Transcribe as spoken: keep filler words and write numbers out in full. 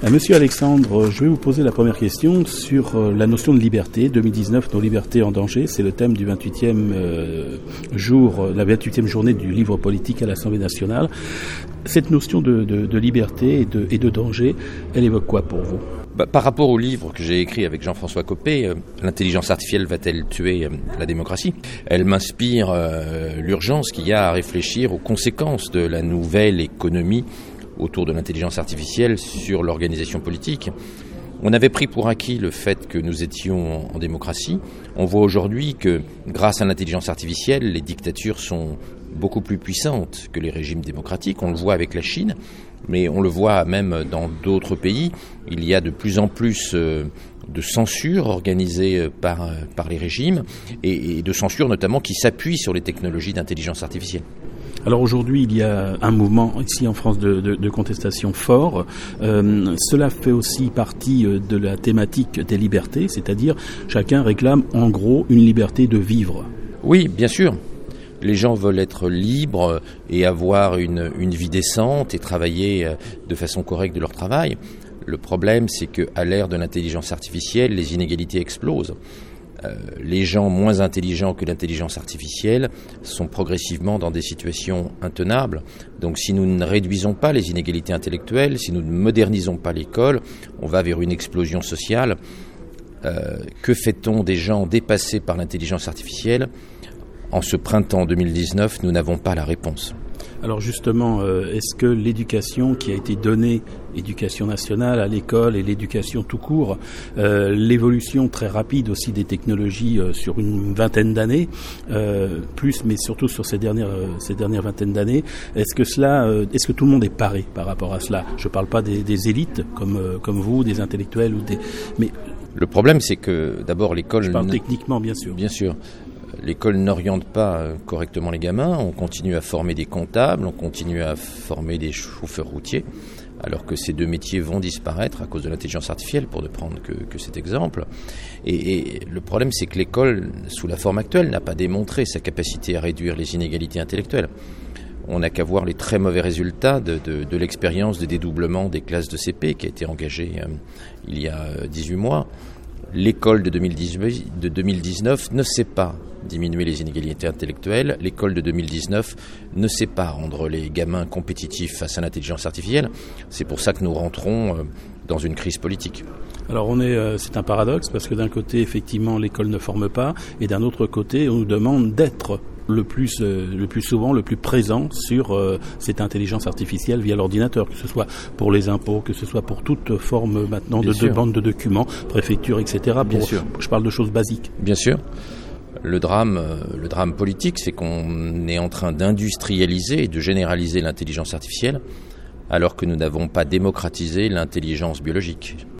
Euh, Monsieur Alexandre, je vais vous poser la première question sur euh, la notion de liberté. deux mille dix-neuf, nos libertés en danger, c'est le thème du vingt-huitième euh, jour, la vingt-huitième journée du livre politique à l'Assemblée nationale. Cette notion de, de, de liberté et de, et de danger, elle évoque quoi pour vous ? Bah, par rapport au livre que j'ai écrit avec Jean-François Copé, euh, l'intelligence artificielle va-t-elle tuer euh, la démocratie ? Elle m'inspire euh, l'urgence qu'il y a à réfléchir aux conséquences de la nouvelle économie autour de l'intelligence artificielle sur l'organisation politique. On avait pris pour acquis le fait que nous étions en démocratie. On voit aujourd'hui que grâce à l'intelligence artificielle, les dictatures sont beaucoup plus puissantes que les régimes démocratiques. On le voit avec la Chine, mais on le voit même dans d'autres pays. Il y a de plus en plus de censure organisée par, par les régimes et, et de censure notamment qui s'appuie sur les technologies d'intelligence artificielle. Alors aujourd'hui, il y a un mouvement ici en France de, de, de contestation fort. Euh, cela fait aussi partie de la thématique des libertés, c'est-à-dire chacun réclame en gros une liberté de vivre. Oui, bien sûr. Les gens veulent être libres et avoir une, une vie décente et travailler de façon correcte de leur travail. Le problème, c'est qu'à l'ère de l'intelligence artificielle, les inégalités explosent. Euh, les gens moins intelligents que l'intelligence artificielle sont progressivement dans des situations intenables. Donc si nous ne réduisons pas les inégalités intellectuelles, si nous ne modernisons pas l'école, on va vers une explosion sociale. Euh, que fait-on des gens dépassés par l'intelligence artificielle ? En ce printemps deux mille dix-neuf, nous n'avons pas la réponse. Alors justement, euh, est-ce que l'éducation qui a été donnée, l'éducation nationale à l'école et l'éducation tout court, euh, l'évolution très rapide aussi des technologies euh, sur une vingtaine d'années, euh, plus mais surtout sur ces dernières euh, ces dernières vingtaines d'années, est-ce que cela, euh, est-ce que tout le monde est paré par rapport à cela ? Je ne parle pas des, des élites comme euh, comme vous, des intellectuels ou des, mais le problème c'est que d'abord l'école. Je parle ne... techniquement bien sûr. Bien sûr. L'école n'oriente pas correctement les gamins, on continue à former des comptables, on continue à former des chauffeurs routiers, alors que ces deux métiers vont disparaître à cause de l'intelligence artificielle, pour ne prendre que, que cet exemple. Et, et le problème, c'est que l'école, sous la forme actuelle, n'a pas démontré sa capacité à réduire les inégalités intellectuelles. On n'a qu'à voir les très mauvais résultats de, de, de l'expérience de dédoublement des classes de C P qui a été engagée euh, il y a dix-huit mois. L'école de deux mille dix-neuf ne sait pas diminuer les inégalités intellectuelles. L'école de deux mille dix-neuf ne sait pas rendre les gamins compétitifs face à l'intelligence artificielle. C'est pour ça que nous rentrons dans une crise politique. Alors on est, euh, c'est un paradoxe parce que d'un côté, effectivement, l'école ne forme pas, et d'un autre côté, on nous demande d'être le plus, euh, le plus souvent, le plus présent sur euh, cette intelligence artificielle via l'ordinateur, que ce soit pour les impôts, que ce soit pour toute forme maintenant de, de bande de documents, préfecture, et cetera. Bien pour, sûr. Je parle de choses basiques. Bien sûr. Le drame, le drame politique, c'est qu'on est en train d'industrialiser et de généraliser l'intelligence artificielle, alors que nous n'avons pas démocratisé l'intelligence biologique.